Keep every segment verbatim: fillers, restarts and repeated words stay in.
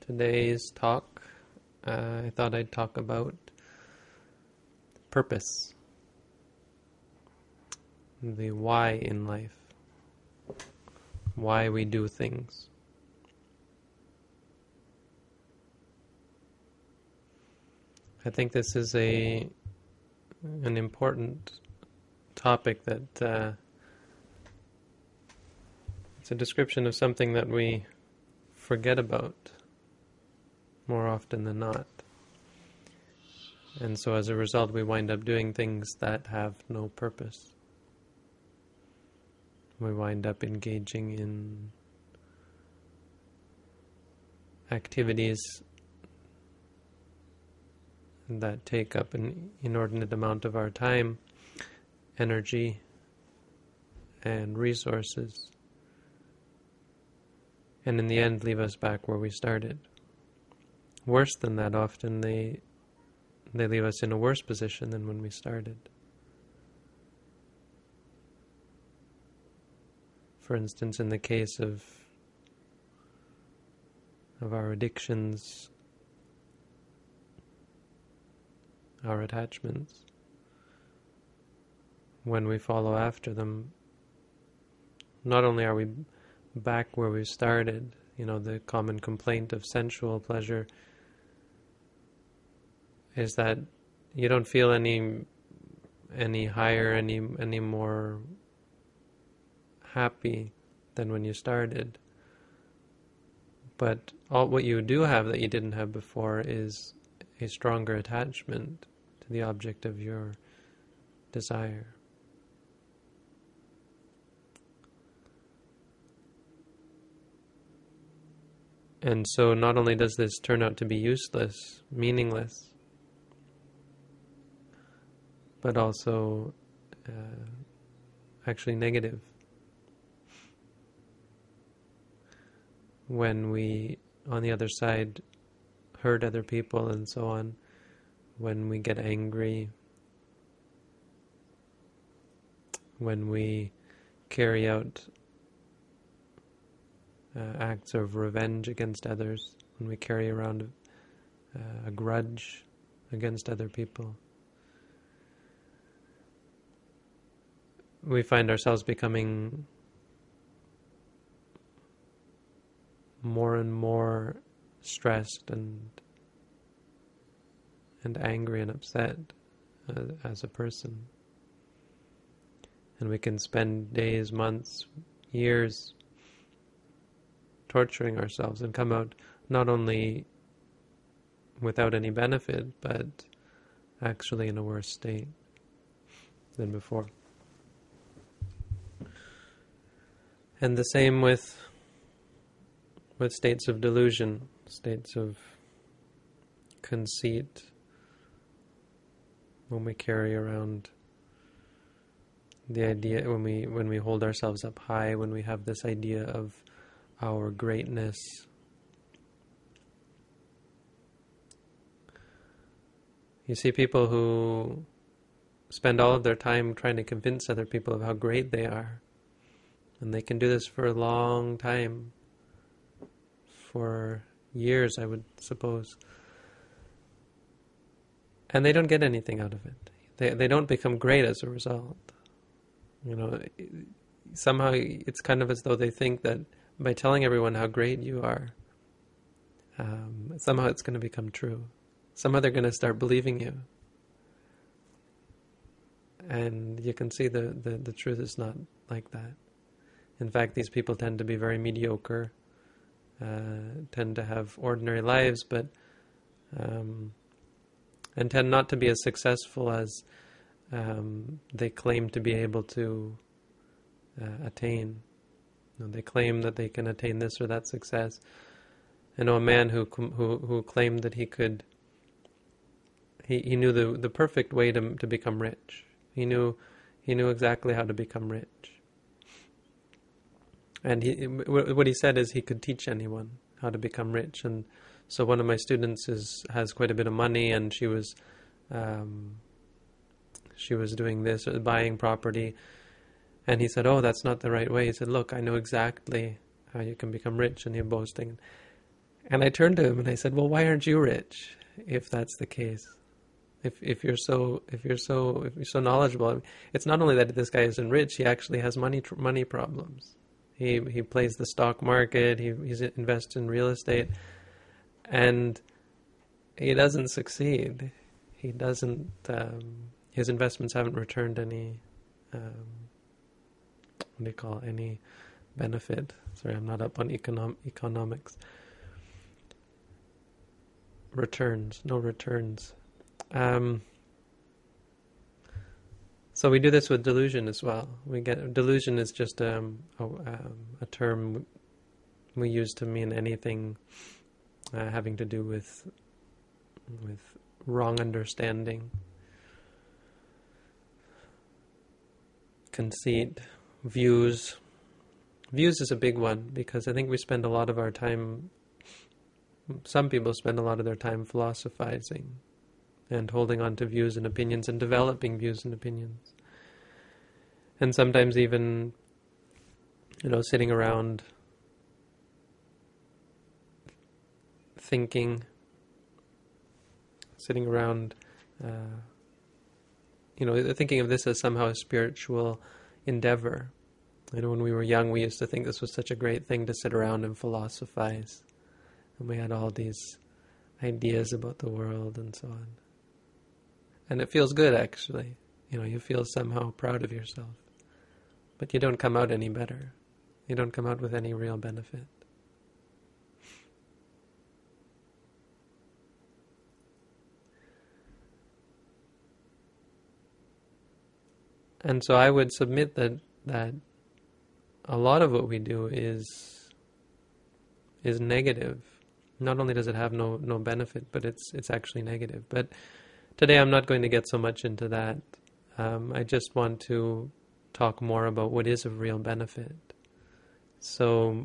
Today's talk, uh, I thought I'd talk about purpose, the why in life, why we do things. I think this is a an important topic that uh, it's a description of something that we forget about more often than not. And so as a result, we wind up doing things that have no purpose. We wind up engaging in activities that take up an inordinate amount of our time, energy, and resources, and in the end leave us back where we started. Worse than that, often they they leave us in a worse position than when we started. For instance, in the case of of our addictions, our attachments, when we follow after them, not only are we back where we started, you know, the common complaint of sensual pleasure is that you don't feel any any higher, any any more happy than when you started. But all what you do have that you didn't have before is a stronger attachment to the object of your desire. And so not only does this turn out to be useless, meaningless, but also uh, actually negative. When we, on the other side, hurt other people and so on, when we get angry, when we carry out uh, acts of revenge against others, when we carry around uh, a grudge against other people, we find ourselves becoming more and more stressed and and angry and upset uh, as a person. And we can spend days, months, years torturing ourselves and come out not only without any benefit, but actually in a worse state than before. And the same with with states of delusion, states of conceit, when we carry around the idea, when we when we hold ourselves up high, when we have this idea of our greatness. You see people who spend all of their time trying to convince other people of how great they are. And they can do this for a long time, for years, I would suppose. And they don't get anything out of it. They they don't become great as a result. You know, somehow it's kind of as though they think that by telling everyone how great you are, um, somehow it's going to become true. Somehow they're going to start believing you. And you can see the, the, the truth is not like that. In fact, these people tend to be very mediocre, uh, tend to have ordinary lives, but um, and tend not to be as successful as um, they claim to be able to uh, attain. You know, they claim that they can attain this or that success. I know a man who who who claimed that he could. He he knew the the perfect way to to become rich. He knew he knew exactly how to become rich. And he, what he said is he could teach anyone how to become rich. And so one of my students is has quite a bit of money, and she was um, she was doing this, buying property, And he said, oh, that's not the right way. He said, look, I know exactly how you can become rich, and you're boasting. And I turned to him and I said, well, why aren't you rich if that's the case? If if you're so if you're so if you're so knowledgeable, it's not only that this guy isn't rich; he actually has money money problems. He he plays the stock market. He he's invests in real estate, and he doesn't succeed. He doesn't. Um, his investments haven't returned any. Um, what do you call it? Any benefit? Sorry, I'm not up on econom- economics. Returns, no returns. Um, so we do this with delusion as well. We get delusion is just um, a, um, a term we use to mean anything uh, having to do with with wrong understanding, conceit, views. Views is a big one because I think we spend a lot of our time. Some people spend a lot of their time philosophizing and holding on to views and opinions and developing views and opinions. And sometimes even, you know, sitting around thinking, sitting around, uh, you know, thinking of this as somehow a spiritual endeavor. You know, when we were young, we used to think this was such a great thing to sit around and philosophize. And we had all these ideas about the world and so on. And it feels good, actually. You know, you feel somehow proud of yourself. But you don't come out any better. You don't come out with any real benefit. And so I would submit that that a lot of what we do is is negative. Not only does it have no, no benefit, but it's it's actually negative. But today I'm not going to get so much into that. Um, I just want to talk more about what is of real benefit. So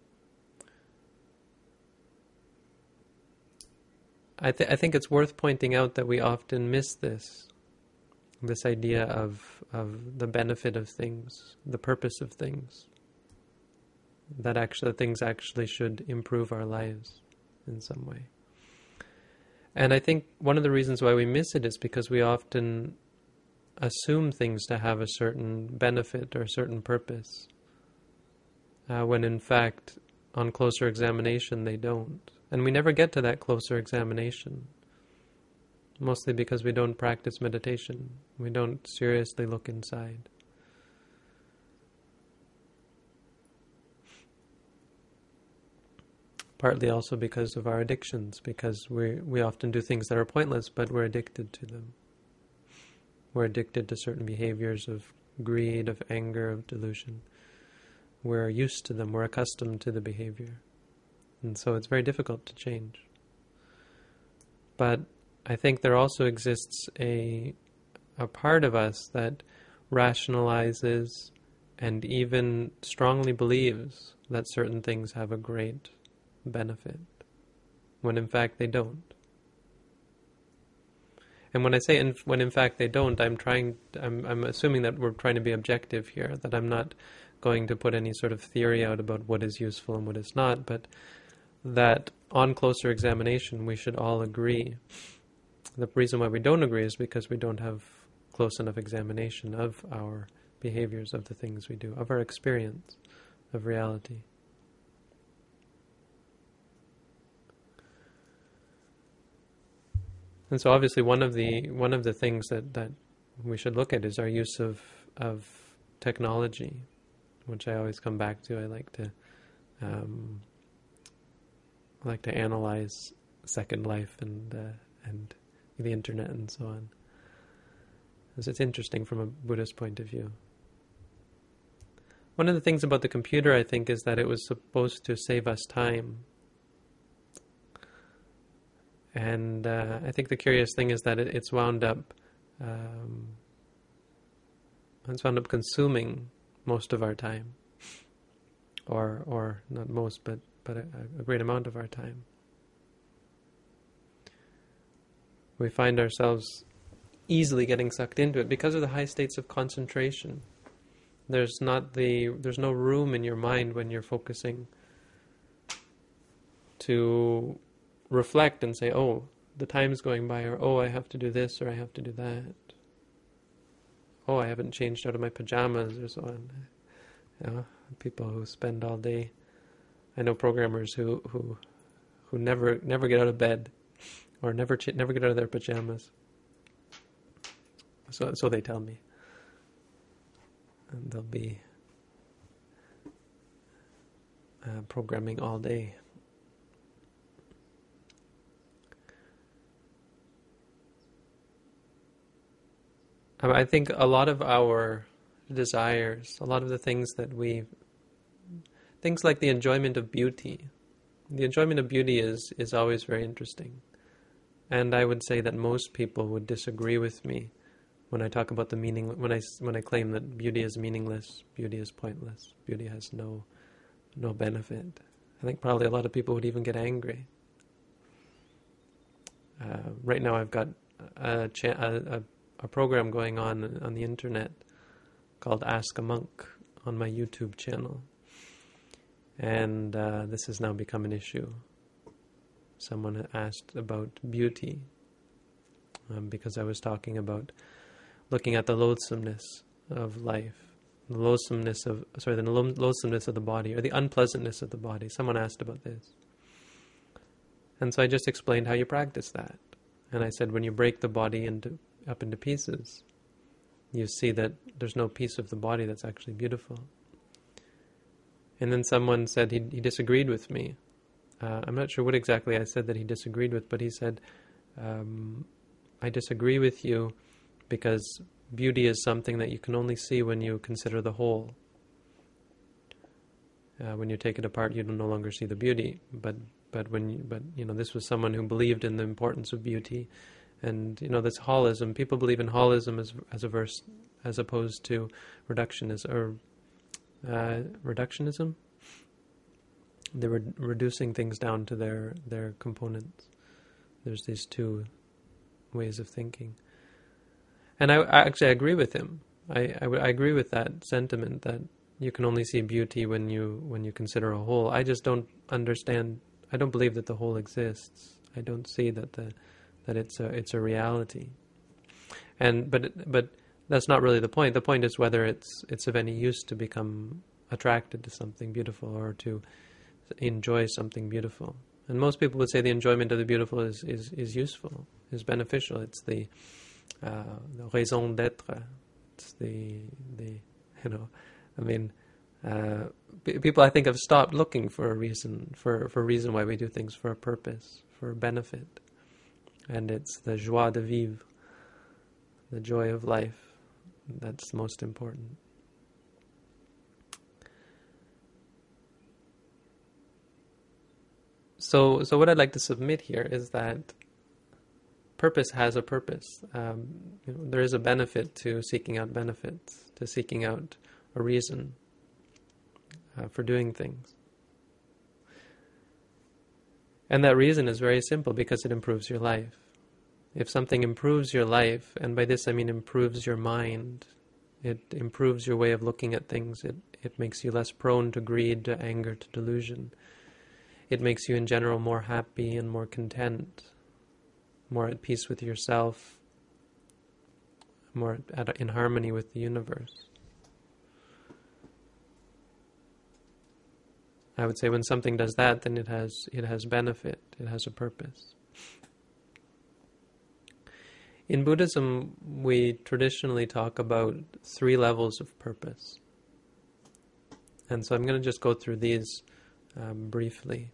I, th- I think it's worth pointing out that we often miss this, this idea of of the benefit of things, the purpose of things, that actually things actually should improve our lives in some way. And I think one of the reasons why we miss it is because we often assume things to have a certain benefit or a certain purpose, uh, when in fact, on closer examination, they don't. And we never get to that closer examination, mostly because we don't practice meditation. We don't seriously look inside. Partly also because of our addictions, because we we often do things that are pointless, but we're addicted to them. We're addicted to certain behaviors of greed, of anger, of delusion. We're used to them, we're accustomed to the behavior. And so it's very difficult to change. But I think there also exists a a part of us that rationalizes and even strongly believes that certain things have a great benefit, when in fact they don't. And when I say in, when in fact they don't, I'm trying, I'm, I'm assuming that we're trying to be objective here, that I'm not going to put any sort of theory out about what is useful and what is not, but that on closer examination we should all agree. The reason why we don't agree is because we don't have close enough examination of our behaviors, of the things we do, of our experience of reality. And so obviously one of the one of the things that, that we should look at is our use of of technology, which I always come back to. I like to um, I like to analyze Second Life and uh, and the internet and so on, because it's interesting from a Buddhist point of view. One of the things about the computer, I think, is that it was supposed to save us time. And uh, I think the curious thing is that it, it's wound up, um, it's wound up consuming most of our time, or or not most, but but a, a great amount of our time. We find ourselves easily getting sucked into it because of the high states of concentration. There's not the there's no room in your mind when you're focusing to reflect and say, oh, the time's going by, or oh, I have to do this, or I have to do that. Oh, I haven't changed out of my pajamas, or so on. You know, people who spend all day. I know programmers who who who never never get out of bed, or never ch- never get out of their pajamas. So so they tell me, and they'll be uh, programming all day. I think a lot of our desires, a lot of the things that we, things like the enjoyment of beauty, the enjoyment of beauty is, is always very interesting. And I would say that most people would disagree with me when I talk about the meaning, when I, when I claim that beauty is meaningless, beauty is pointless, beauty has no, no benefit. I think probably a lot of people would even get angry. Uh, right now I've got a, cha- a, a a program going on on the internet called Ask a Monk on my YouTube channel. And uh, this has now become an issue. Someone asked about beauty um, because I was talking about looking at the loathsomeness of life, the loathsomeness of, sorry, the lo- loathsomeness of the body, or the unpleasantness of the body. Someone asked about this. And so I just explained how you practice that. And I said, when you break the body into up into pieces, you see that there's no piece of the body that's actually beautiful. And then someone said he, he disagreed with me. Uh, I'm not sure what exactly I said that he disagreed with, but he said, um, I disagree with you because beauty is something that you can only see when you consider the whole. Uh, when you take it apart, you no longer see the beauty. But but when you, but you know, this was someone who believed in the importance of beauty. And, you know, this holism, people believe in holism as as a verse, as opposed to reductionism, or uh, reductionism. They were reducing things down to their, their components. There's these two ways of thinking. And I, I actually agree with him. I, I, I agree with that sentiment that you can only see beauty when you when you consider a whole. I just don't understand, I don't believe that the whole exists. I don't see that the that it's a it's a reality, and but but that's not really the point. The point is whether it's it's of any use to become attracted to something beautiful or to enjoy something beautiful. And most people would say the enjoyment of the beautiful is is, is useful, is beneficial. It's the uh, the raison d'être. It's the the you know, I mean, uh, p- people I think have stopped looking for a reason for for a reason why we do things, for a purpose, for a benefit. And it's the joie de vivre, the joy of life, that's most important. So, so what I'd like to submit here is that purpose has a purpose. Um, you know, there is a benefit to seeking out benefits, to seeking out a reason uh, for doing things. And that reason is very simple, because it improves your life. If something improves your life, and by this I mean improves your mind, it improves your way of looking at things, it, it makes you less prone to greed, to anger, to delusion. It makes you in general more happy and more content, more at peace with yourself, more at, in harmony with the universe. I would say when something does that, then it has it has benefit, it has a purpose. In Buddhism, we traditionally talk about three levels of purpose. And so I'm going to just go through these um, briefly.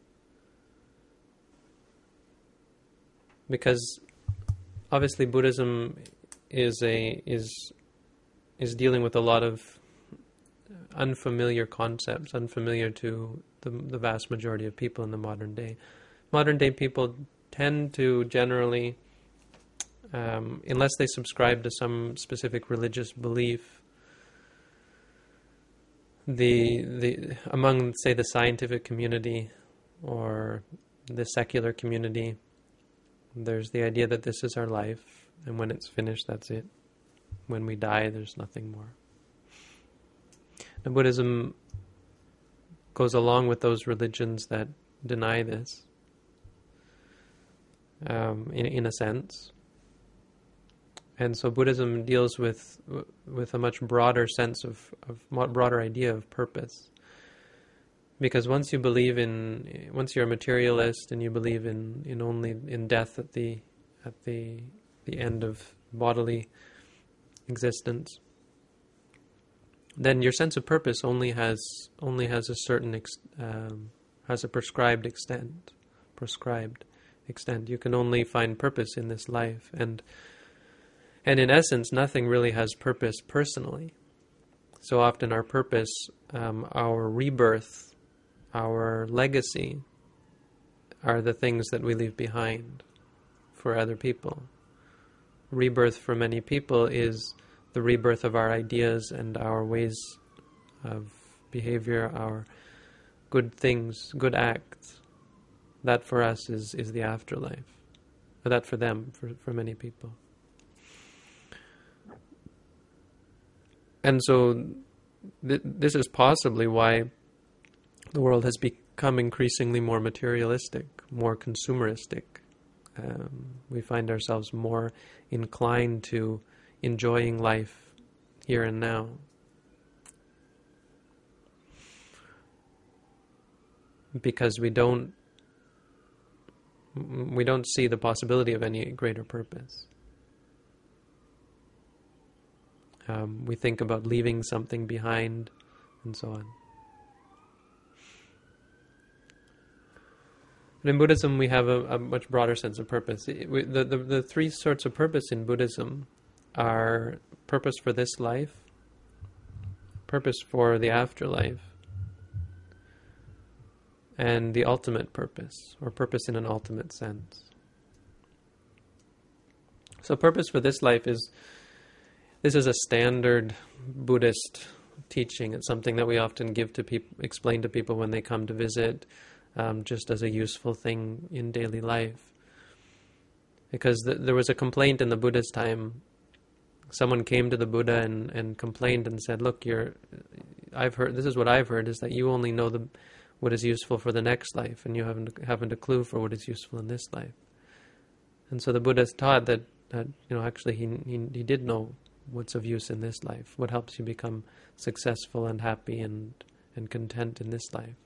Because obviously Buddhism is a is is dealing with a lot of unfamiliar concepts, unfamiliar to the, the vast majority of people in the modern day. Modern day people tend to generally, um, unless they subscribe to some specific religious belief, the the among, say, the scientific community or the secular community, there's the idea that this is our life, and when it's finished, that's it. When we die, there's nothing more. And Buddhism goes along with those religions that deny this, um, in, in a sense. And so Buddhism deals with with a much broader sense of, of broader idea of purpose. Because once you believe in, once you're a materialist and you believe in, in only in death at the at the the end of bodily existence, then your sense of purpose only has only has a certain ex, um, has a prescribed extent. Prescribed extent. You can only find purpose in this life, and and in essence, nothing really has purpose personally. So often, our purpose, um, our rebirth, our legacy, are the things that we leave behind for other people. Rebirth for many people is the rebirth of our ideas and our ways of behavior, our good things, good acts. That for us is, is the afterlife. Or that for them, for, for many people. And so th- this is possibly why the world has become increasingly more materialistic, more consumeristic. Um, we find ourselves more inclined to enjoying life here and now. Because we don't we don't see the possibility of any greater purpose. Um, we think about leaving something behind, and so on. But in Buddhism, we have a, a much broader sense of purpose. It, we, the, the the three sorts of purpose in Buddhism are purpose for this life, purpose for the afterlife, and the ultimate purpose, or purpose in an ultimate sense. So purpose for this life is, this is a standard Buddhist teaching. It's something that we often give to people, explain to people when they come to visit, um, just as a useful thing in daily life. Because th- there was a complaint in the Buddha's time. Someone came to the Buddha and, and complained and said, look, you're, I've heard, this is what I've heard, is that you only know the what is useful for the next life, and you haven't haven't a clue for what is useful in this life. And so the Buddha taught that, that you know, actually he, he he did know what's of use in this life, what helps you become successful and happy and, and content in this life.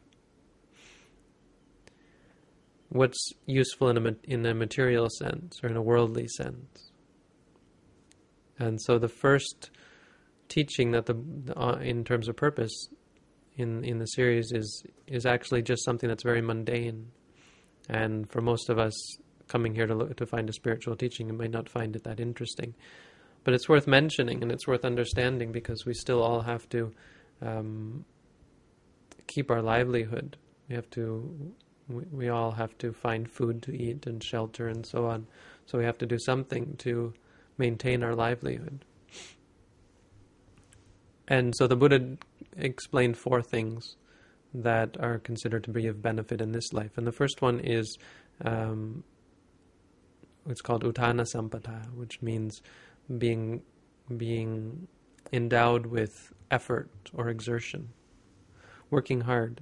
What's useful in a, in a material sense, or in a worldly sense. And so the first teaching that the uh, in terms of purpose in in the series is is actually just something that's very mundane. And for most of us coming here to look, to find a spiritual teaching, you might not find it that interesting. But it's worth mentioning and it's worth understanding, because we still all have to um, keep our livelihood. We have to, we, we all have to find food to eat and shelter and so on. So we have to do something to maintain our livelihood. And so the Buddha explained four things that are considered to be of benefit in this life. And the first one is, um, it's called Uttana Sampata, which means being being endowed with effort or exertion, working hard.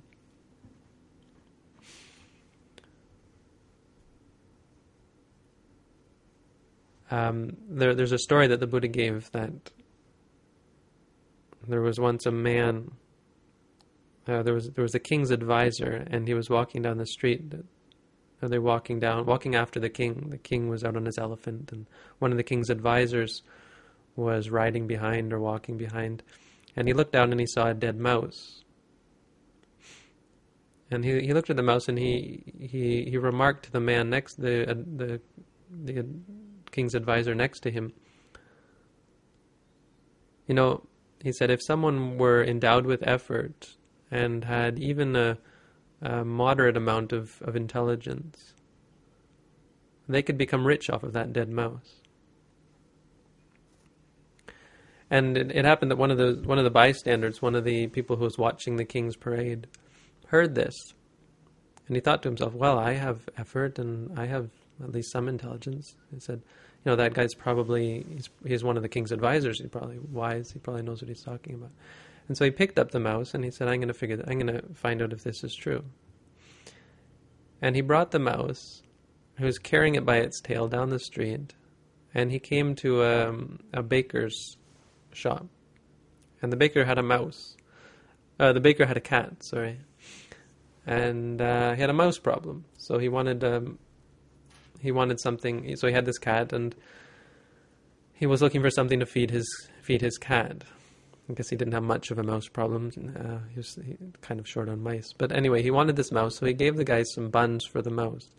Um, there, there's a story that the Buddha gave that there was once a man. Uh, there was there was a king's advisor, and he was walking down the street. Are they walking down, walking after the king? The king was out on his elephant, and one of the king's advisors was riding behind or walking behind, and he looked down and he saw a dead mouse. And he he looked at the mouse and he he, he remarked to the man next, the uh, the the king's advisor next to him. You know, he said, if someone were endowed with effort and had even a, a moderate amount of, of intelligence, they could become rich off of that dead mouse. And it, it happened that one of the one of the bystanders, one of the people who was watching the king's parade, heard this, and he thought to himself, "Well, I have effort, and I have at least some intelligence." He said, "You know, that guy's probably he's, he's one of the king's advisors. He's probably wise. He probably knows what he's talking about." And so he picked up the mouse and he said, "I'm going to figure. That, I'm going to find out if this is true." And he brought the mouse he was carrying it by its tail down the street, and he came to a, a baker's shop, and the baker had a mouse. Uh, the baker had a cat, sorry, and uh, he had a mouse problem. So he wanted um, he wanted something. So he had this cat, and he was looking for something to feed his feed his cat. I guess he didn't have much of a mouse problem. Uh, he was he, kind of short on mice. But anyway, he wanted this mouse, so he gave the guy some buns for the mouse.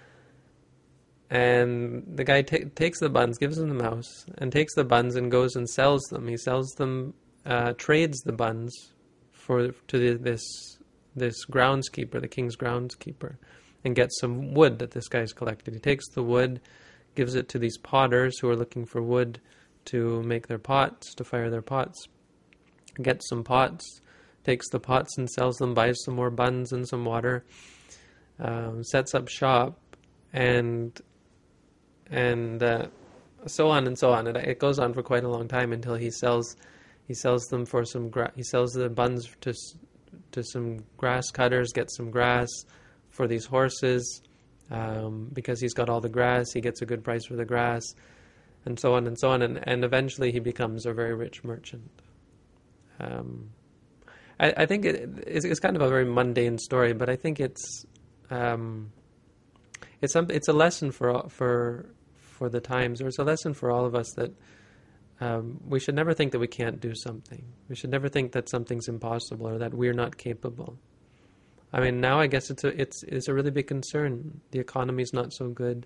And the guy ta- takes the buns, gives him the mouse, and takes the buns and goes and sells them. He sells them, uh, trades the buns for to the, this this groundskeeper, the king's groundskeeper, and gets some wood that this guy's collected. He takes the wood, gives it to these potters who are looking for wood to make their pots, to fire their pots. Gets some pots, takes the pots and sells them, buys some more buns and some water, um, sets up shop, and and uh, so on and so on. It, it goes on for quite a long time until he sells he sells them for some gra- he sells the buns to to some grass cutters, gets some grass for these horses, um, because he's got all the grass. He gets a good price for the grass, and so on and so on, and, and eventually he becomes a very rich merchant. Um, I, I think it, it's, it's kind of a very mundane story, but I think it's um, it's some, it's a lesson for for for the times, or it's a lesson for all of us that um, we should never think that we can't do something. We should never think that something's impossible or that we're not capable. I mean, now I guess it's a it's it's a really big concern. The economy's not so good,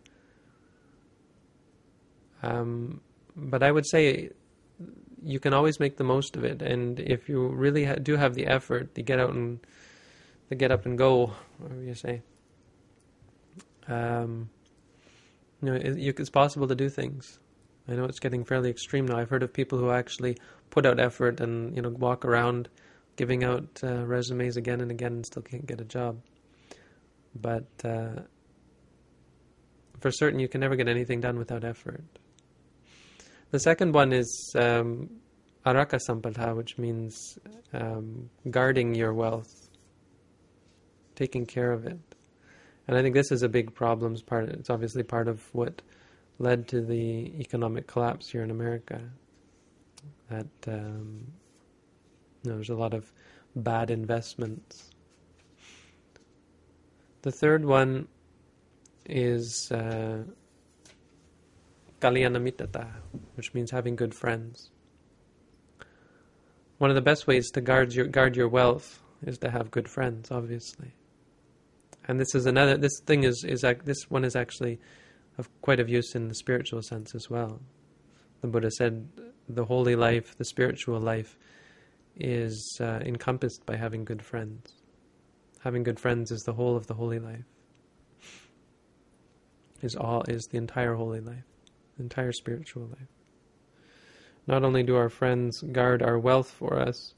um, but I would say you can always make the most of it, and if you really ha- do have the effort to get out and to get up and go, whatever you say, um, you know, it, you, it's possible to do things. I know it's getting fairly extreme now. I've heard of people who actually put out effort and, you know, walk around giving out uh, resumes again and again and still can't get a job. But uh, for certain, you can never get anything done without effort. The second one is um, araka sampatha, which means um, guarding your wealth, taking care of it. And I think this is a big problem. Part, it's obviously part of what led to the economic collapse here in America. That um, you know, there's a lot of bad investments. The third one is Uh, Kalyana Mittata, which means having good friends. One of the best ways to guard your guard your wealth is to have good friends, obviously. And this is another. This thing is is this one is actually of quite of use in the spiritual sense as well. The Buddha said the holy life, the spiritual life, is uh, encompassed by having good friends. Having good friends is the whole of the holy life. Is all is the entire holy life. Entire spiritual life. Not only do our friends guard our wealth for us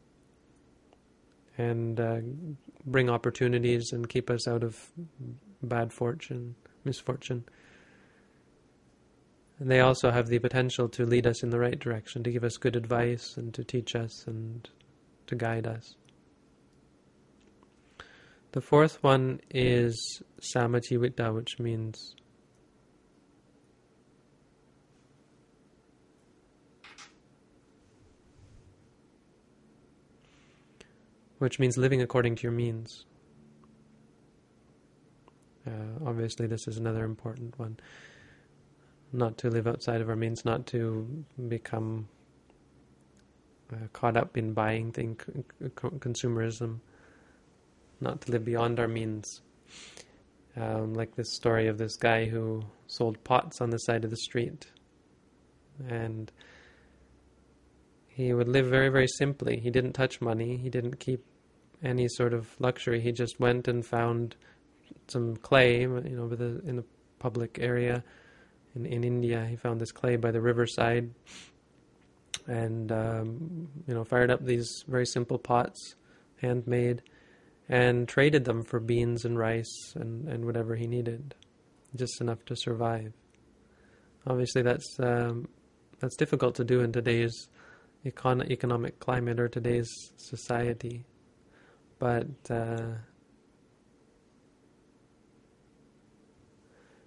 and uh, bring opportunities and keep us out of bad fortune, misfortune, and they also have the potential to lead us in the right direction, to give us good advice and to teach us and to guide us. The fourth one is Samajivitta, which means which means living according to your means. Uh, obviously, this is another important one. Not to live outside of our means, not to become uh, caught up in buying thing, consumerism, not to live beyond our means. Um, like this story of this guy who sold pots on the side of the street. And he would live very, very simply. He didn't touch money. He didn't keep any sort of luxury. He just went and found some clay, you know, with a, in a public area in, in India. He found this clay by the riverside and, um, you know, fired up these very simple pots, handmade, and traded them for beans and rice and, and whatever he needed, just enough to survive. Obviously, that's um, that's difficult to do in today's econ- economic climate or today's society, but uh,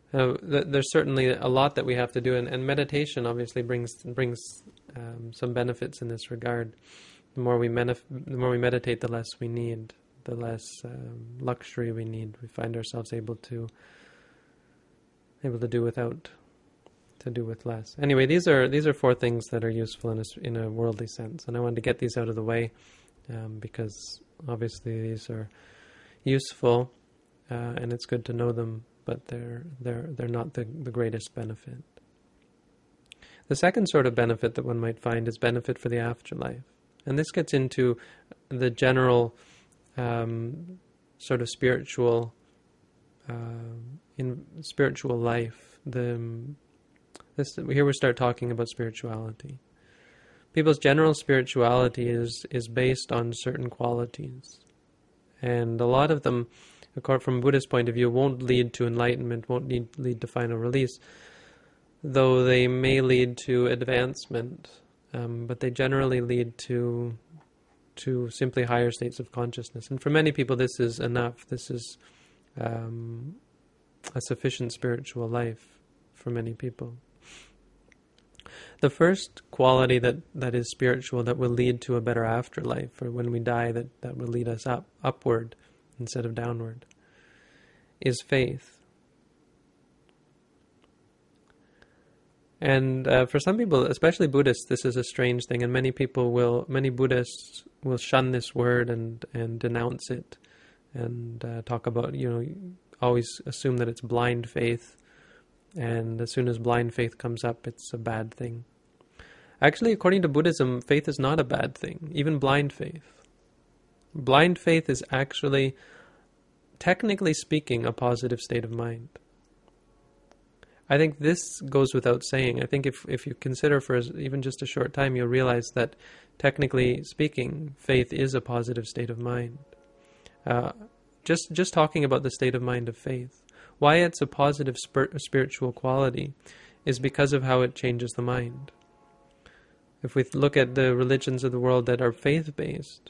Uh, th- there's certainly a lot that we have to do, and, and meditation obviously brings brings um, some benefits in this regard. The more we menif- the more we meditate, the less we need, the less um, luxury we need. We find ourselves able to able to do without, to do with less. Anyway, these are these are four things that are useful in a, in a worldly sense, and I wanted to get these out of the way um, because obviously these are useful, uh, and it's good to know them. But they're they're they're not the, the greatest benefit. The second sort of benefit that one might find is benefit for the afterlife, and this gets into the general um, sort of spiritual uh, in spiritual life. The this here we start talking about spirituality. People's general spirituality is is based on certain qualities, and a lot of them, from a Buddhist point of view, won't lead to enlightenment, won't lead, lead to final release, though they may lead to advancement, um, but they generally lead to to simply higher states of consciousness. And for many people this is enough, this is um, a sufficient spiritual life for many people. The first quality that, that is spiritual, that will lead to a better afterlife, or when we die, that, that will lead us up upward instead of downward, is faith. And uh, for some people, especially Buddhists, this is a strange thing, and many people will, many Buddhists will shun this word and, and denounce it, and uh, talk about, you know, always assume that it's blind faith, and as soon as blind faith comes up, it's a bad thing. Actually, according to Buddhism, faith is not a bad thing, even blind faith. Blind faith is actually, technically speaking, a positive state of mind. I think this goes without saying. I think if, if you consider for even just a short time, you'll realize that, technically speaking, faith is a positive state of mind. Uh, just just talking about the state of mind of faith, why it's a positive spir- spiritual quality is because of how it changes the mind. If we look at the religions of the world that are faith-based,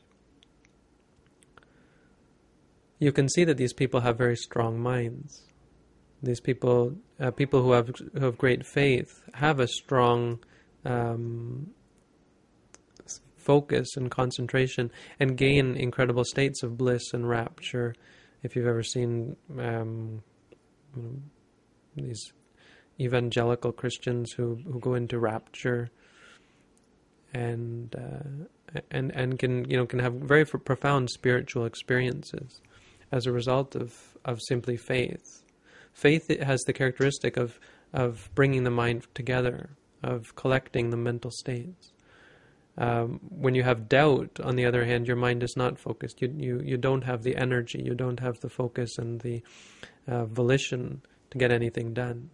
you can see that these people have very strong minds. These people, uh, people who have who have great faith, have a strong um, focus and concentration, and gain incredible states of bliss and rapture. If you've ever seen um, these evangelical Christians who, who go into rapture, and uh, and and can you know can have very profound spiritual experiences as a result of, of simply faith. Faith has the characteristic of, of bringing the mind together, of collecting the mental states. Um, when you have doubt, on the other hand, your mind is not focused. You you, you don't have the energy, you don't have the focus and the uh, volition to get anything done.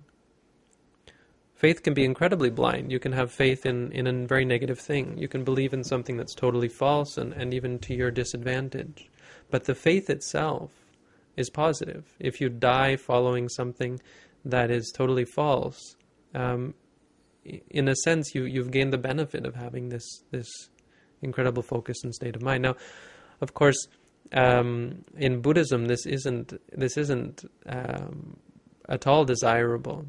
Faith can be incredibly blind. You can have faith in, in a very negative thing. You can believe in something that's totally false and, and even to your disadvantage. But the faith itself is positive. If you die following something that is totally false, um, in a sense, you, you've gained the benefit of having this this incredible focus and state of mind. Now, of course, um, in Buddhism, this isn't this isn't um, at all desirable.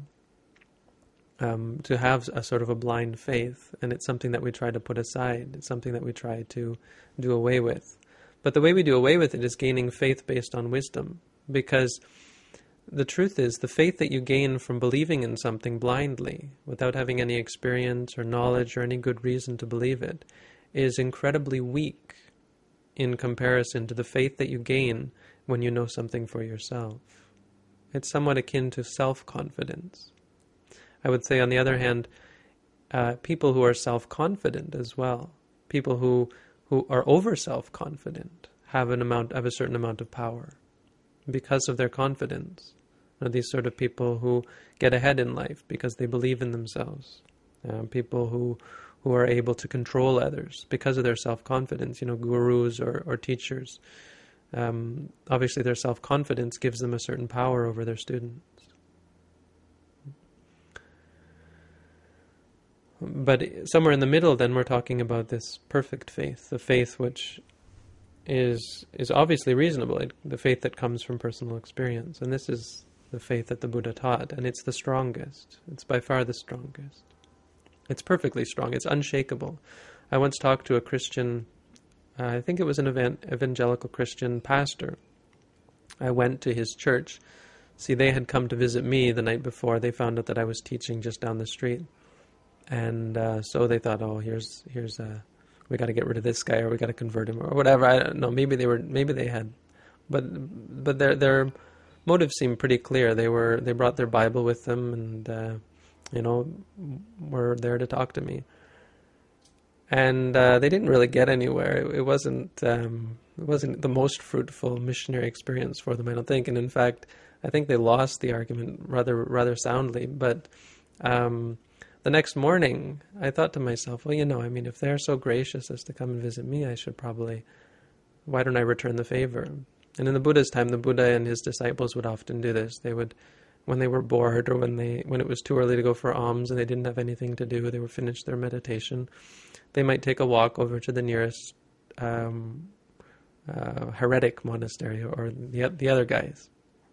Um, to have a sort of a blind faith, and it's something that we try to put aside. It's something that we try to do away with. But the way we do away with it is gaining faith based on wisdom, because the truth is, the faith that you gain from believing in something blindly, without having any experience or knowledge or any good reason to believe it, is incredibly weak in comparison to the faith that you gain when you know something for yourself. It's somewhat akin to self-confidence. I would say, on the other hand, uh, people who are self-confident as well, people who who are over self-confident, have an amount, have a certain amount of power because of their confidence. Are these sort of people who get ahead in life because they believe in themselves. Uh, people who who are able to control others because of their self-confidence. You know, gurus or or teachers. Um, obviously, their self-confidence gives them a certain power over their students. But somewhere in the middle, then, we're talking about this perfect faith, the faith which is is obviously reasonable, the faith that comes from personal experience. And this is the faith that the Buddha taught, and it's the strongest. It's by far the strongest. It's perfectly strong. It's unshakable. I once talked to a Christian, uh, I think it was an evan- evangelical Christian pastor. I went to his church. See, they had come to visit me the night before. They found out that I was teaching just down the street. And uh, so they thought, oh, here's, here's uh, we got to get rid of this guy, or we got to convert him, or whatever. I don't know. Maybe they were, maybe they had, but but their their motives seemed pretty clear. They were they brought their Bible with them, and uh, you know, were there to talk to me. And uh, they didn't really get anywhere. It, it wasn't um, it wasn't the most fruitful missionary experience for them, I don't think. And in fact, I think they lost the argument rather rather soundly. But um, the next morning, I thought to myself, well, you know, I mean, if they're so gracious as to come and visit me, I should probably, why don't I return the favor? And in the Buddha's time, the Buddha and his disciples would often do this. They would, when they were bored, or when they when it was too early to go for alms and they didn't have anything to do, they were finished their meditation, they might take a walk over to the nearest um, uh, heretic monastery, or the the other guys,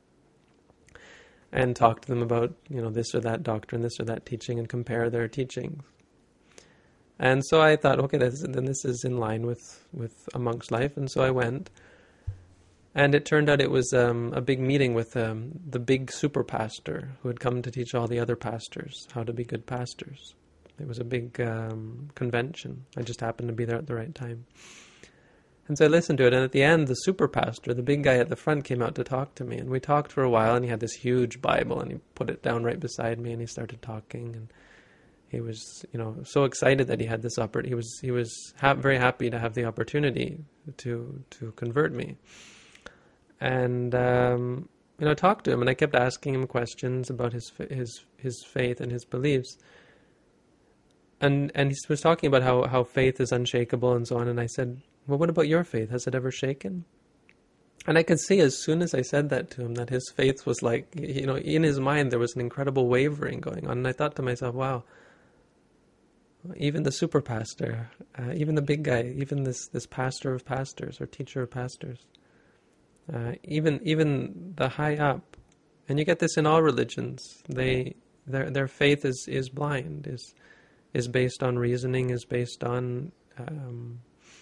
and talk to them about, you know, this or that doctrine, this or that teaching, and compare their teachings. And so I thought, okay, this, then this is in line with, with a monk's life. And so I went. And it turned out it was um, a big meeting with um, the big super pastor who had come to teach all the other pastors how to be good pastors. It was a big um, convention. I just happened to be there at the right time. And so I listened to it, and at the end, the super pastor, the big guy at the front, came out to talk to me. And we talked for a while, and he had this huge Bible, and he put it down right beside me, and he started talking. And he was, you know, so excited that he had this opportunity. He was he was ha- very happy to have the opportunity to to convert me. And um, you know, I talked to him, and I kept asking him questions about his his his faith and his beliefs. And and he was talking about how, how faith is unshakable and so on. And I said, well, what about your faith? Has it ever shaken? And I could see as soon as I said that to him that his faith was like, you know, in his mind there was an incredible wavering going on. And I thought to myself, wow, even the super pastor, uh, even the big guy, even this, this pastor of pastors or teacher of pastors, uh, even even the high up, and you get this in all religions, they their their faith is, is blind, is is based on reasoning, is based on um,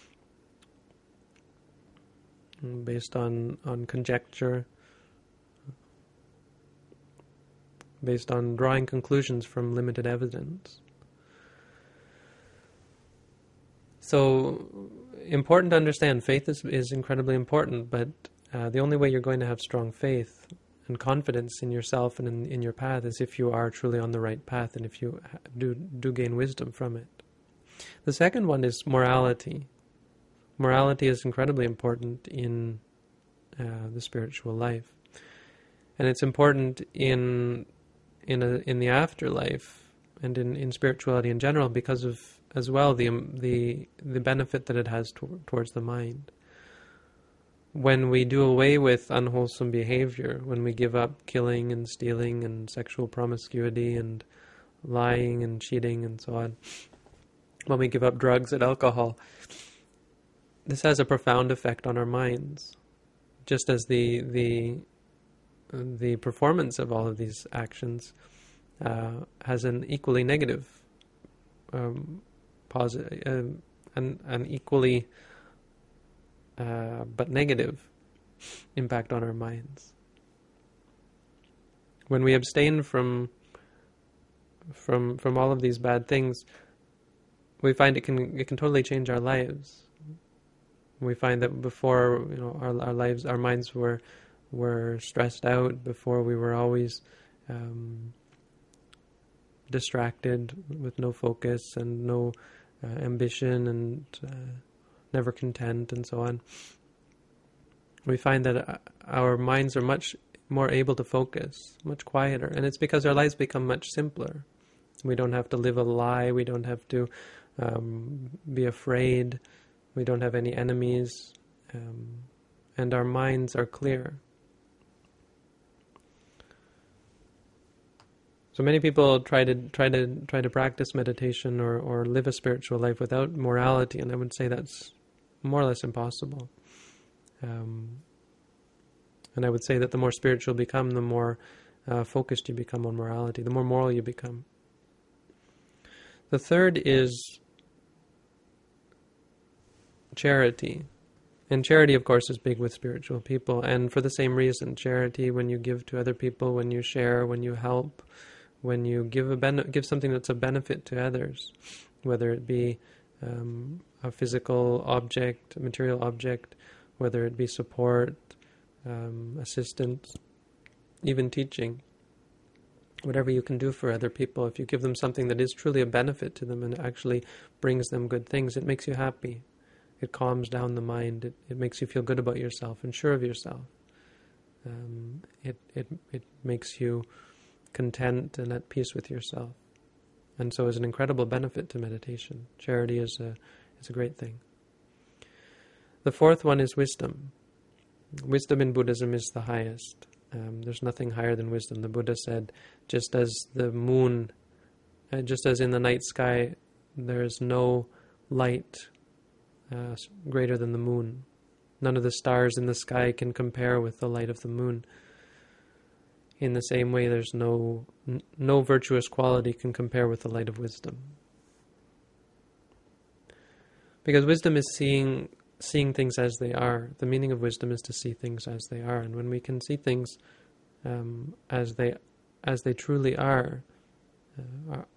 based on, on conjecture, based on drawing conclusions from limited evidence. So, important to understand, faith is, is incredibly important, but uh, the only way you're going to have strong faith and confidence in yourself and in, in your path is if you are truly on the right path, and if you do, do gain wisdom from it. The second one is morality. Morality is incredibly important in uh, the spiritual life, and it's important in in a, in the afterlife and in, in spirituality in general because of, as well, the the the benefit that it has to, towards the mind. When we do away with unwholesome behavior, when we give up killing and stealing and sexual promiscuity and lying and cheating and so on, when we give up drugs and alcohol, this has a profound effect on our minds, just as the the the performance of all of these actions uh, has an equally negative, um, positive, uh, an an equally uh, but negative impact on our minds. When we abstain from from from all of these bad things, we find it can it can totally change our lives. We find that before, you know, our our lives, our minds were were stressed out. Before, we were always um, distracted, with no focus and no uh, ambition, and uh, never content, and so on. We find that our minds are much more able to focus, much quieter, and it's because our lives become much simpler. We don't have to live a lie. We don't have to um, be afraid. We don't have any enemies, um, and our minds are clear. So many people try to try to try to practice meditation or, or live a spiritual life without morality, and I would say that's more or less impossible. Um, and I would say that the more spiritual you become, the more uh, focused you become on morality, the more moral you become. The third is charity. And charity, of course, is big with spiritual people. And for the same reason, charity, when you give to other people, when you share, when you help, when you give a bene- give something that's a benefit to others, whether it be um, a physical object, a material object, whether it be support, um, assistance, even teaching, whatever you can do for other people, if you give them something that is truly a benefit to them and actually brings them good things, it makes you happy. It calms down the mind. It, it makes you feel good about yourself and sure of yourself. Um, it, it, it makes you content and at peace with yourself. And so it's an incredible benefit to meditation. Charity is a, is a great thing. The fourth one is wisdom. Wisdom in Buddhism is the highest. Um, there's nothing higher than wisdom. The Buddha said, just as the moon, uh, just as in the night sky, there is no light uh, greater than the moon. None of the stars in the sky can compare with the light of the moon. In the same way, there's no n- no virtuous quality can compare with the light of wisdom. Because wisdom is seeing seeing things as they are. The meaning of wisdom is to see things as they are. And when we can see things um, as they as they truly are, uh, our,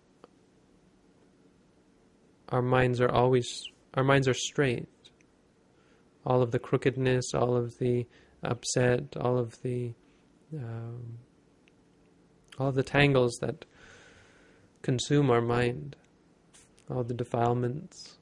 our minds are always our minds are straight. All of the crookedness, all of the upset, all of the um, all of the tangles that consume our mind, all the defilements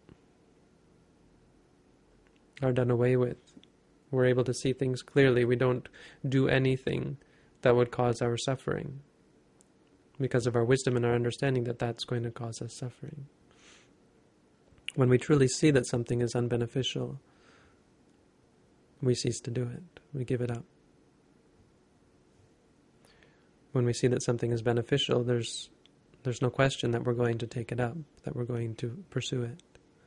are done away with. We're able to see things clearly. We don't do anything that would cause our suffering because of our wisdom and our understanding that that's going to cause us suffering. When we truly see that something is unbeneficial, we cease to do it. We give it up. When we see that something is beneficial, there's there's no question that we're going to take it up, that we're going to pursue it.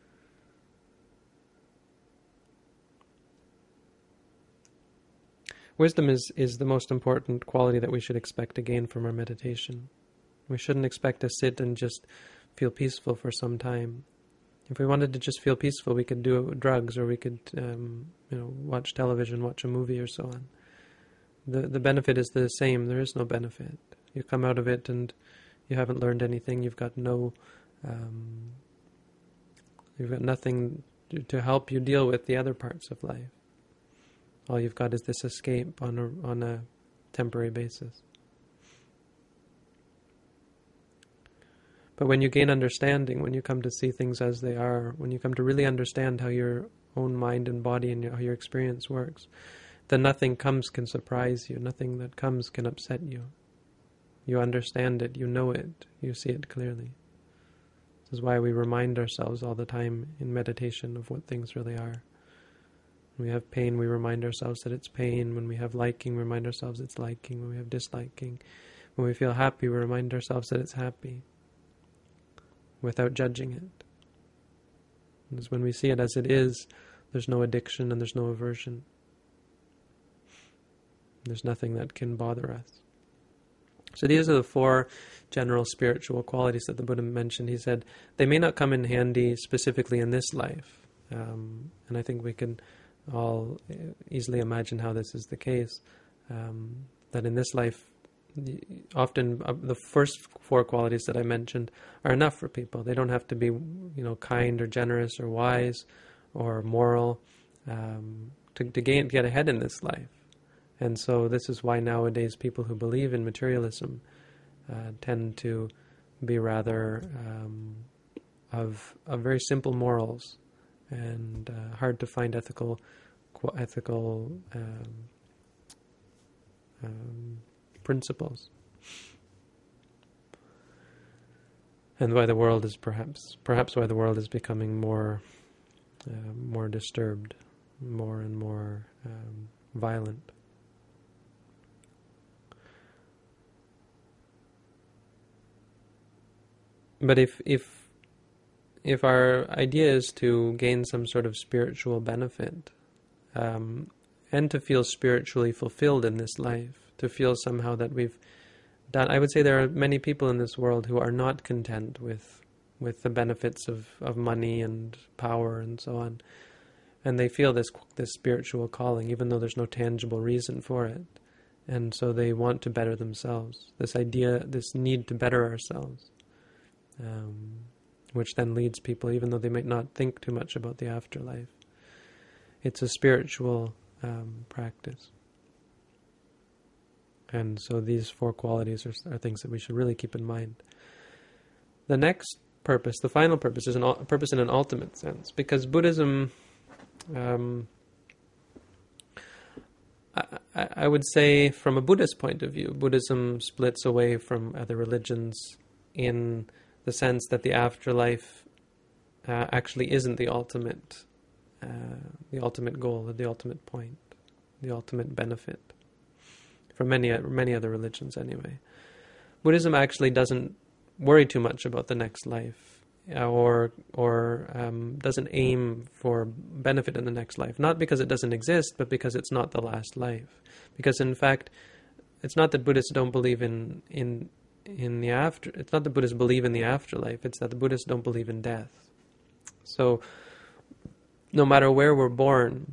Wisdom is, is the most important quality that we should expect to gain from our meditation. We shouldn't expect to sit and just feel peaceful for some time. If we wanted to just feel peaceful, we could do drugs, or we could um, you know, watch television, watch a movie, or so on. The the benefit is the same. There is no benefit. You come out of it and you haven't learned anything. You've got no, um, you've got nothing to help you deal with the other parts of life. All you've got is this escape on a on a temporary basis. But when you gain understanding, when you come to see things as they are, when you come to really understand how your own mind and body and your, how your experience works, then nothing comes can surprise you. Nothing that comes can upset you. You understand it, you know it, you see it clearly. This is why we remind ourselves all the time in meditation of what things really are. When we have pain, we remind ourselves that it's pain. When we have liking, we remind ourselves it's liking. When we have disliking, when we feel happy, we remind ourselves that it's happy, without judging it. Because when we see it as it is, there's no addiction and there's no aversion. There's nothing that can bother us. So these are the four general spiritual qualities that the Buddha mentioned. He said they may not come in handy specifically in this life. Um, and I think we can all easily imagine how this is the case. Um, that in this life, often uh, the first four qualities that I mentioned are enough for people. They don't have to be, you know, kind or generous or wise or moral um, to, to gain to get ahead in this life. And so this is why nowadays people who believe in materialism uh, tend to be rather um, of, of very simple morals and uh, hard to find ethical ethical um, um, principles. And why the world is perhaps perhaps why the world is becoming more uh, more disturbed, more and more um, violent. But if if if our idea is to gain some sort of spiritual benefit, um, and to feel spiritually fulfilled in this life, to feel somehow that we've done. I would say there are many people in this world who are not content with with the benefits of, of money and power and so on. And they feel this this spiritual calling, even though there's no tangible reason for it. And so they want to better themselves. This idea, this need to better ourselves, um, which then leads people, even though they might not think too much about the afterlife. It's a spiritual um, practice. And so these four qualities are, are things that we should really keep in mind. The next purpose, the final purpose, is an, a purpose in an ultimate sense, because Buddhism, um, I, I would say from a Buddhist point of view, Buddhism splits away from other religions in the sense that the afterlife uh, actually isn't the ultimate, uh, the ultimate goal, or the ultimate point, the ultimate benefit. For many many other religions, anyway, Buddhism actually doesn't worry too much about the next life, uh, or or um, doesn't aim for benefit in the next life. Not because it doesn't exist, but because it's not the last life. Because in fact, it's not that Buddhists don't believe in in in the after. It's not that Buddhists believe in the afterlife. It's that the Buddhists don't believe in death. So, no matter where we're born,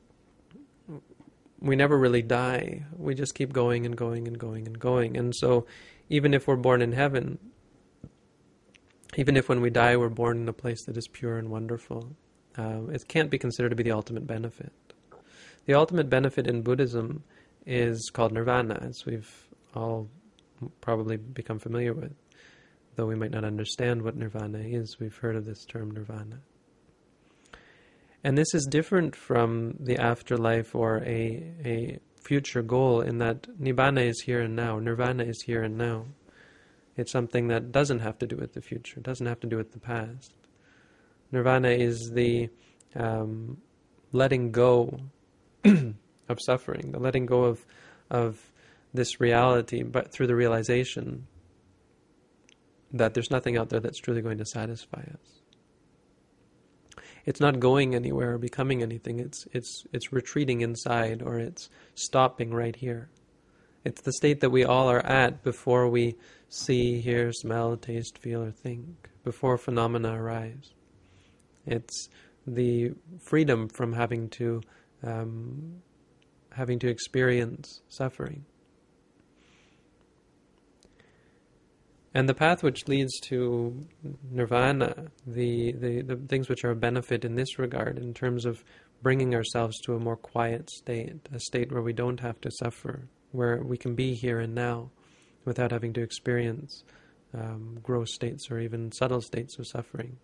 we never really die. We just keep going and going and going and going. And so even if we're born in heaven, even if when we die we're born in a place that is pure and wonderful, uh, it can't be considered to be the ultimate benefit. The ultimate benefit in Buddhism is called nirvana, as we've all probably become familiar with. Though we might not understand what nirvana is, we've heard of this term nirvana. And this is different from the afterlife or a a future goal in that nibbana is here and now, nirvana is here and now. It's something that doesn't have to do with the future, doesn't have to do with the past. Nirvana is the um, letting go of suffering, the letting go of of this reality, but through the realization that there's nothing out there that's truly going to satisfy us. It's not going anywhere or becoming anything. It's it's it's retreating inside, or it's stopping right here. It's the state that we all are at before we see, hear, smell, taste, feel, or think, before phenomena arise. It's the freedom from having to um, having to experience suffering. And the path which leads to nirvana, the, the, the things which are a benefit in this regard, in terms of bringing ourselves to a more quiet state, a state where we don't have to suffer, where we can be here and now without having to experience um, gross states or even subtle states of suffering.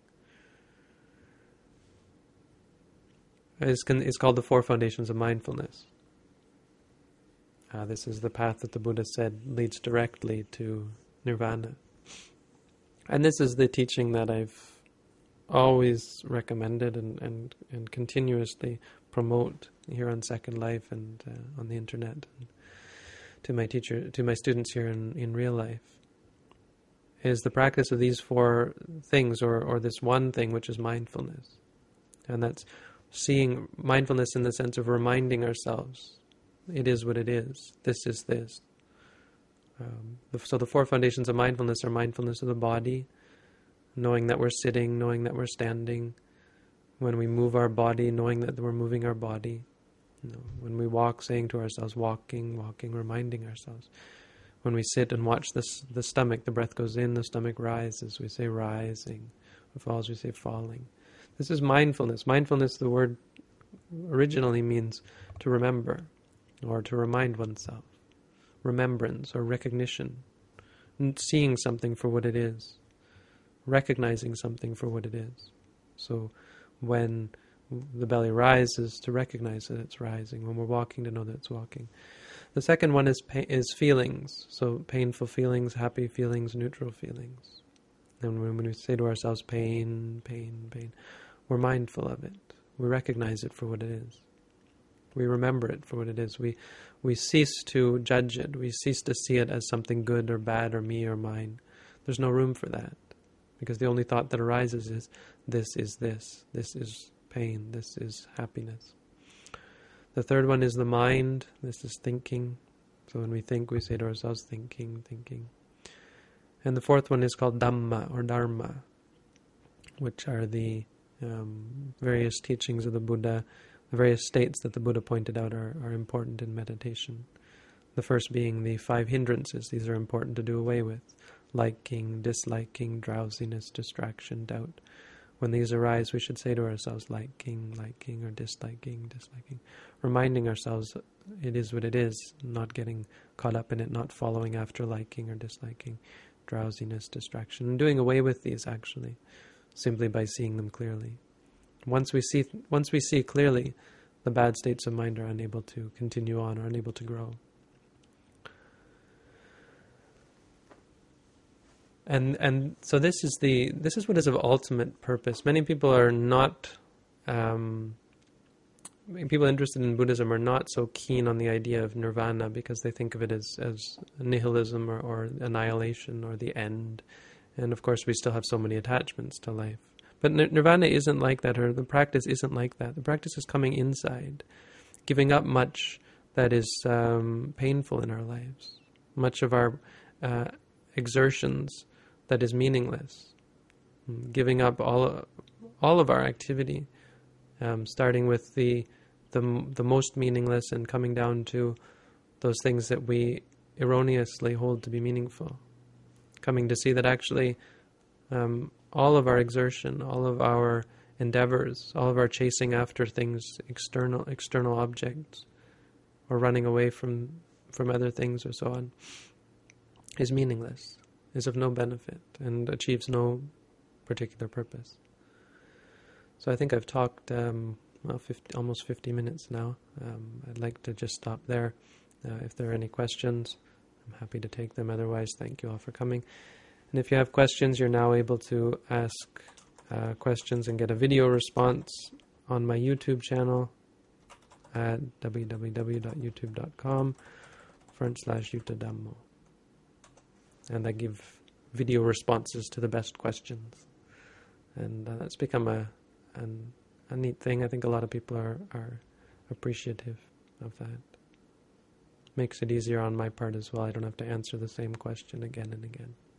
It's, con- it's called the Four Foundations of Mindfulness. Uh, this is the path that the Buddha said leads directly to nirvana. And this is the teaching that I've always recommended and, and, and continuously promote here on Second Life and uh, on the internet, and to my teacher, to my students here in, in real life, is the practice of these four things, or, or this one thing, which is mindfulness. And that's seeing mindfulness in the sense of reminding ourselves, it is what it is, this is this. Um, so the four foundations of mindfulness are mindfulness of the body, knowing that we're sitting, knowing that we're standing. When we move our body, knowing that we're moving our body. You know, when we walk, saying to ourselves, walking, walking, reminding ourselves. When we sit and watch this, the stomach, the breath goes in, the stomach rises, we say rising. It falls, we say falling. This is mindfulness. Mindfulness, the word originally means to remember, or to remind oneself. Remembrance or recognition, seeing something for what it is, recognizing something for what it is. So when the belly rises, to recognize that it's rising. When we're walking, to know that it's walking. The second one is pa- is feelings. So painful feelings, happy feelings, neutral feelings. And when we say to ourselves, pain, pain, pain, we're mindful of it. We recognize it for what it is. We remember it for what it is. We we cease to judge it. We cease to see it as something good or bad or me or mine. There's no room for that. Because the only thought that arises is, this is this. This is pain. This is happiness. The third one is the mind. This is thinking. So when we think, we say to ourselves, thinking, thinking. And the fourth one is called Dhamma or Dharma, which are the um, various teachings of the Buddha. The various states that the Buddha pointed out are, are important in meditation. The first being the five hindrances. These are important to do away with. Liking, disliking, drowsiness, distraction, doubt. When these arise, we should say to ourselves, liking, liking, or disliking, disliking. Reminding ourselves it is what it is, not getting caught up in it, not following after liking or disliking. Drowsiness, distraction, and doing away with these actually, simply by seeing them clearly. Once we see, once we see clearly, the bad states of mind are unable to continue on, or unable to grow. And and so this is the this is what is of ultimate purpose. Many people are not um, people interested in Buddhism are not so keen on the idea of nirvana because they think of it as as nihilism or, or annihilation or the end. And of course, we still have so many attachments to life. But nirvana isn't like that, or the practice isn't like that. The practice is coming inside, giving up much that is um, painful in our lives, much of our uh, exertions that is meaningless, giving up all all of our activity, um, starting with the, the the most meaningless and coming down to those things that we erroneously hold to be meaningful. Coming to see that actually um, all of our exertion, all of our endeavors, all of our chasing after things, external external objects, or running away from from other things or so on, is meaningless, is of no benefit, and achieves no particular purpose. So I think I've talked um, well, fifty, almost fifty minutes now. Um, I'd like to just stop there. Uh, if there are any questions, I'm happy to take them. Otherwise, thank you all for coming. And if you have questions, you're now able to ask uh, questions and get a video response on my YouTube channel at www.youtube.com front slash Yuttadhammo. And I give video responses to the best questions. And uh, that's become a, an, a neat thing. I think a lot of people are, are appreciative of that. Makes it easier on my part as well. I don't have to answer the same question again and again.